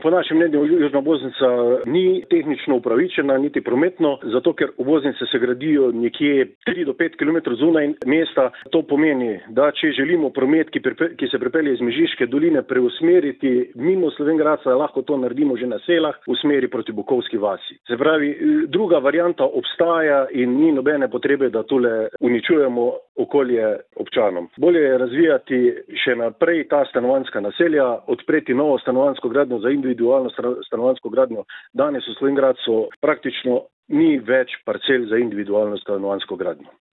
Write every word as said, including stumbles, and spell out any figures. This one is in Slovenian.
Po našem mnenju južna obvoznica ni tehnično upravičena, niti prometno, zato ker obvoznice se gradijo nekje tri do pet kilometrov zunaj mesta. To pomeni, da če želimo promet, ki, pripe, ki se pripelje iz Mežiške doline, preusmeriti mimo Slovenj Gradca, lahko to naredimo že na Selah v smeri proti Bukovski vasi. Se pravi, druga varianta obstaja in ni nobene potrebe, da tule uničujemo okolje občanom. Bolje je razvijati še naprej ta stanovanjska naselja, odpreti novo stanovanjsko gradnjo za individualno stanovanjsko gradnjo. Danes v Slovenj Gradcu praktično ni več parcel za individualno stanovanjsko gradnjo.